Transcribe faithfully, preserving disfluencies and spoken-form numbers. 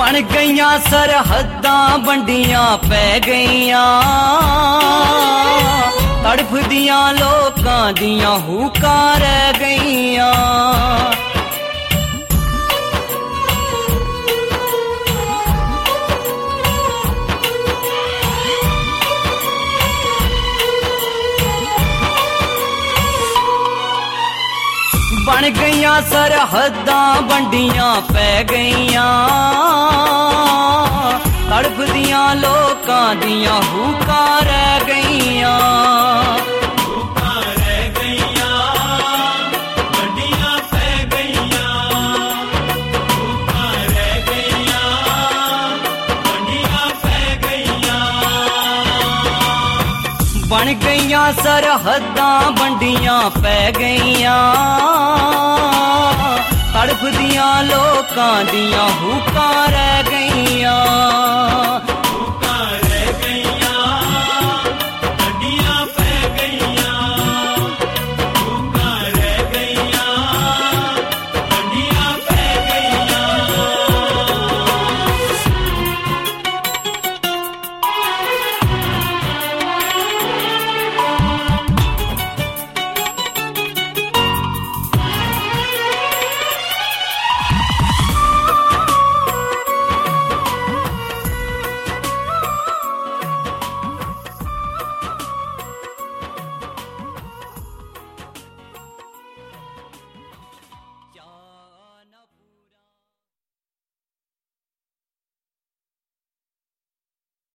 बन गईयां सरहदां वंडियां पै गईयां तड़फदियां लोकां दियां हुकां रह गईयां बन गईयां सरहदां वंडियां पै गईयां तड़फदियां लोकां दियां हुकां रह गईयां हुकां रह गईयां वंडियां पै गईयां हुकां रह गईयां वंडियां पै गईयां बन गईयां सरहदां वंडियां पै गईयां तड़फदियां लोकां दियां हुकां रह गईयां